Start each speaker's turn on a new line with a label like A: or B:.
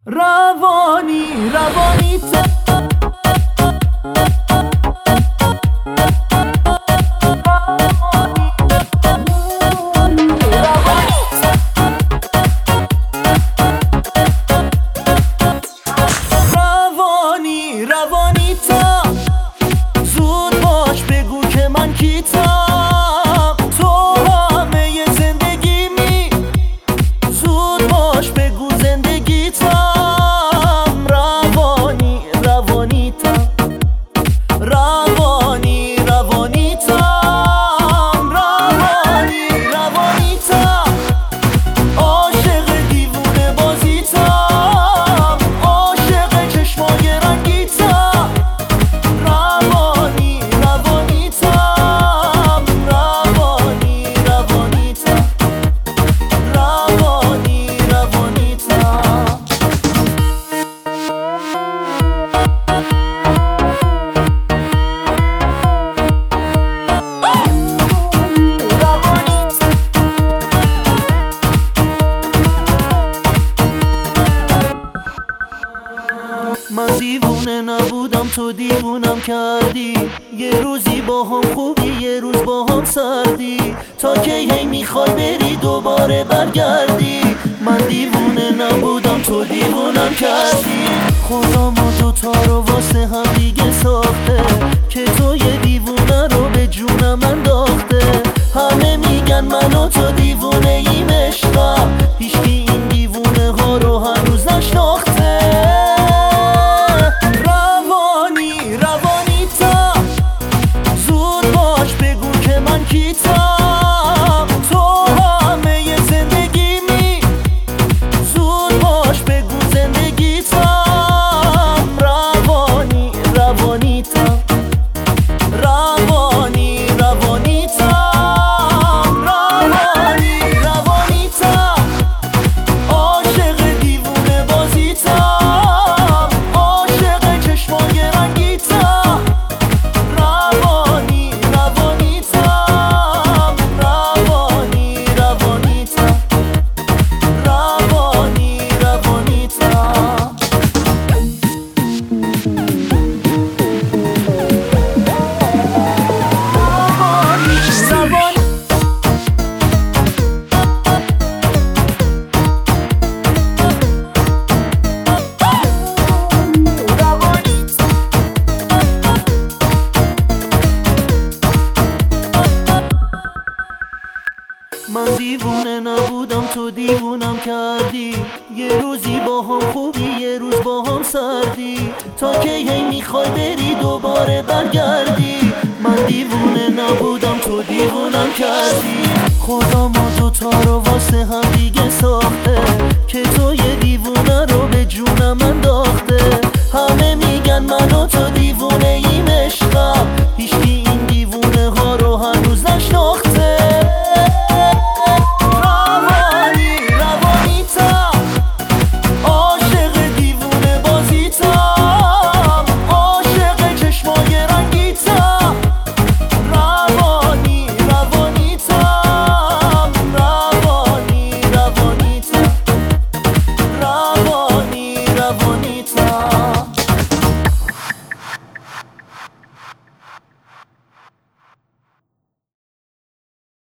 A: روانی تا زود باش بگو که من کیتم، تو همه زندگیمی، زود باش بگو زندگیتم. روانی تا روانی تا عاشق دیوونه بازیتم، عاشق چشمای رنگیتم. روانی تام، روانی تام، روانی تام. من دیوونه نبودم، تو دیوونم کردی. یه روزی با هم خوبی، یه روز با هم سردی. تا که هی میخوای بری دوباره برگردی. من دیوونه نبودم، تو دیوونم کردی. خدا ما دوتا رو واسه هم دیگه ساخته، که تو یه دیوونه رو به جونم انداخته. همه میگن من و تو دیوونه ایم عشقم، هیچکی این دیوونه ها رو هنوز نشناخته. کیتم، تو همه زندگیمی، زود باش بگو زندگیتم. روانی تام، روانی تام، روانی تام. عاشق دیوونه بازیتم، عاشق چشمای رنگیتم. روانی تام، من دیوونه نبودم، تو دیوونم کردی. یه روزی با هم خوبی، یه روز با هم سردی. تا که هی میخوای بری دوباره برگردی. من دیوونه نبودم، تو دیوونم کردی. خدا ما دوتا رو واسه هم دیگه ساخت،